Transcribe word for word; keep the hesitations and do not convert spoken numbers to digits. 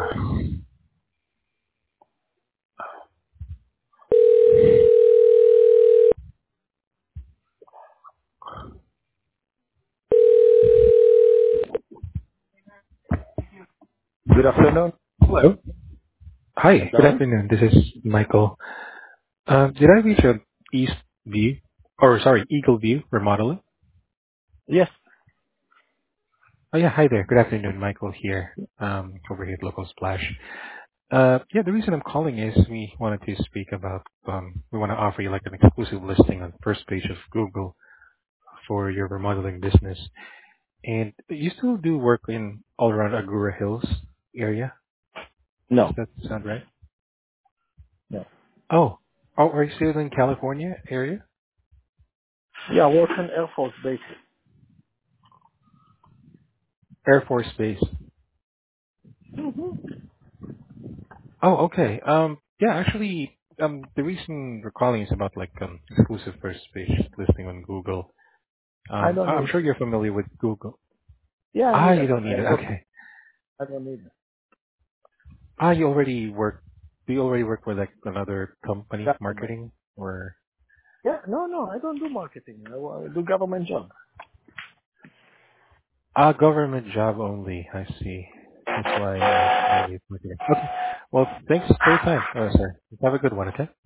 Good afternoon. Hello. Hi, good Hello? afternoon. This is Michael. Um, Did I reach a East View, or sorry, Eagle View Remodeling? Yes. Oh, yeah. Hi there. Good afternoon. Michael here, um, over here at Local Splash. Uh, Yeah, the reason I'm calling is we wanted to speak about, um we want to offer you, like, an exclusive listing on the first page of Google for your remodeling business. And you still do work in all around Agoura Hills area? Does No. that sound right? No. Oh, oh, are you still in California area? Yeah, I work on Air Force Base. Air Force Base. Oh, okay. Um, yeah, actually, um, the reason we're calling is about like um exclusive first page listing on Google. I Um, don't I- I'm need sure it. you're familiar with Google. Yeah, I Ah, need you it, don't but need I it. don't, Okay. I don't need it. Ah, you already work. Do you already work with like another company, Government. marketing or Yeah, no, no, I don't do marketing. I, I do government job. ah government job only? I see. That's why uh, maybe it's marketing. Okay. Well, thanks for your time, uh, sir. Have a good one. Okay.